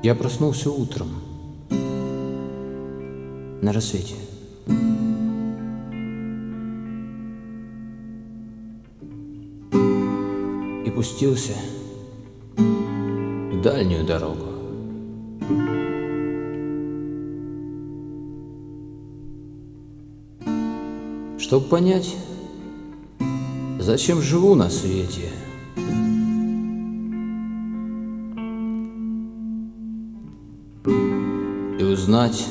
Я проснулся утром на рассвете. И пустился в дальнюю дорогу. Чтоб понять, зачем живу на свете. И узнать,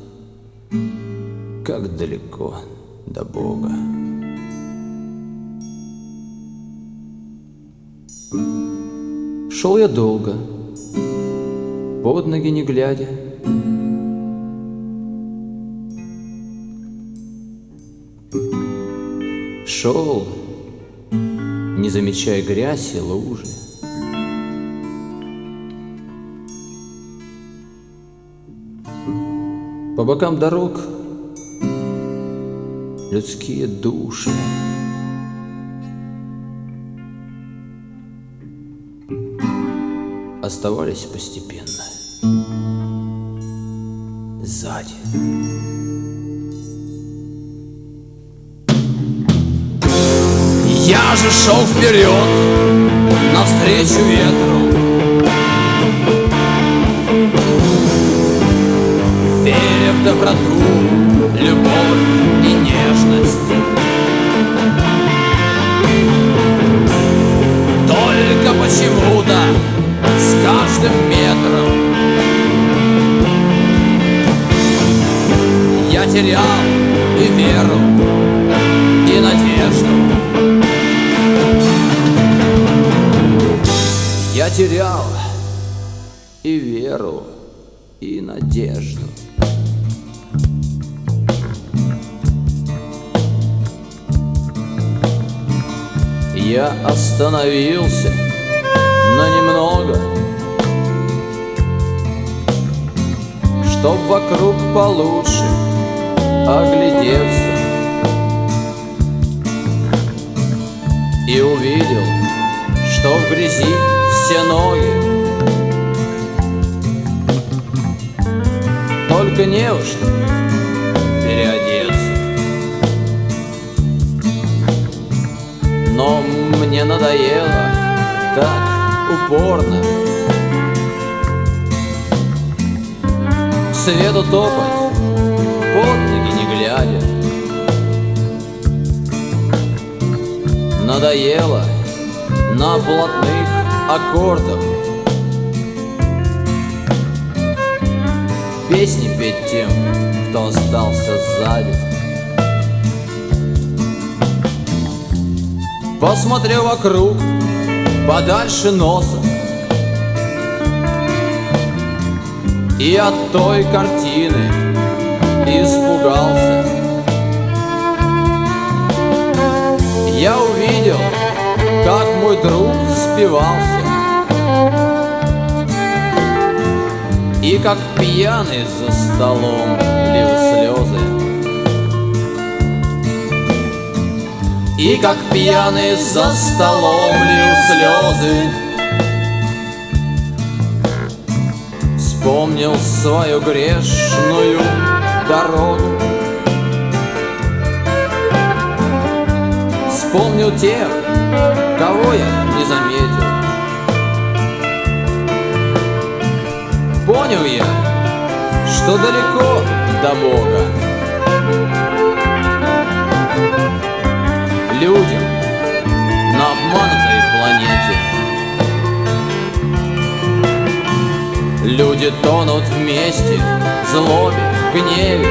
как далеко до Бога. Шел я долго, под ноги не глядя. Шел, не замечая грязь и лужи. По бокам дорог людские души. Оставались постепенно сзади. Я же шел вперед, навстречу ветру, веря в доброту, любовь и нежность. Только почему-то с каждым метром я терял и веру, и надежду. Я терял и веру, и надежду. Я остановился на немного, чтоб вокруг получше оглядеться, и увидел, что в грязи все ноги. Только не во что переодеться. Но мне надоело так упорно к свету топать, под ноги не глядя. Надоело на блатных аккордах песни петь тем, кто остался сзади. Посмотрел вокруг, подальше носа, и от той картины испугался. Я увидел, как мой друг спивался, и как пьяный за столом лил слезы, и как пьяный за столом лил слезы. Вспомнил свою грешную дорогу, вспомнил тех, кого я не заметил. Понял я, что далеко до Бога. Людям на обманутой планете люди тонут вместе в злобе, гневе,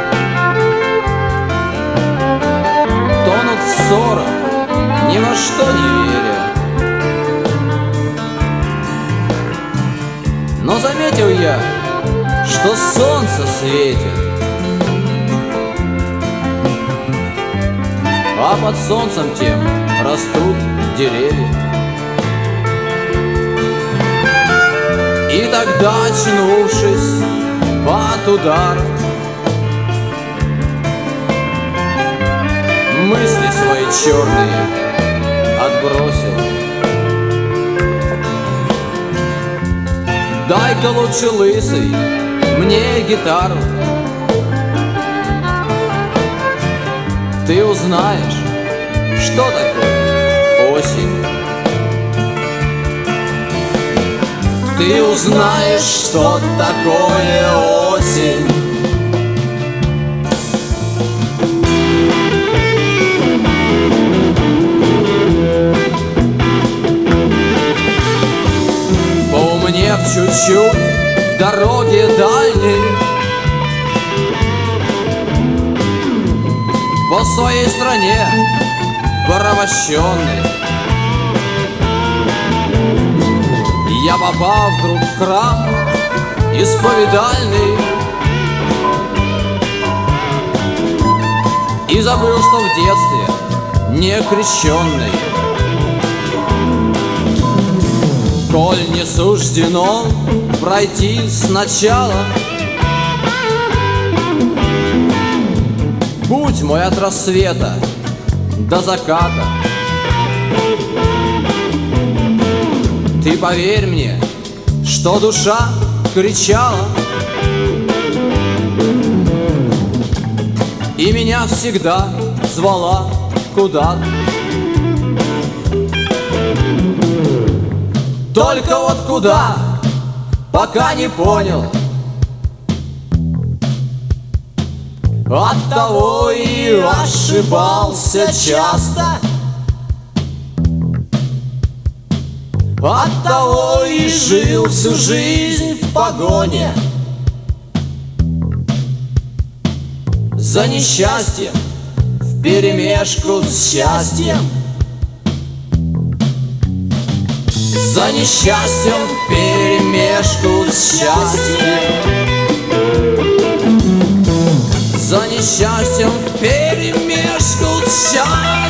тонут в ссорах, ни во что не веря. Но заметил я, что солнце светит, а под солнцем тем растут деревья. И тогда, очнувшись под ударом, мысли свои черные отбросил дай-ка лучше, лысый, мне гитару. Ты узнаешь, что такое осень. Ты узнаешь, что такое осень. Поумнев чуть-чуть в дороге дальней, по своей стране порабощенной, я попал вдруг в храм исповедальный и забыл, что в детстве не крещенный. Коль не суждено пройти сначала, путь мой от рассвета до заката. Ты поверь мне, что душа кричала, и меня всегда звала куда-то. Только вот куда, пока не понял. Оттого и ошибался часто, оттого и жил всю жизнь в погоне за несчастьем вперемешку с счастьем, за несчастьем вперемешку с счастьем, за несчастьем вперемешку с счастьем.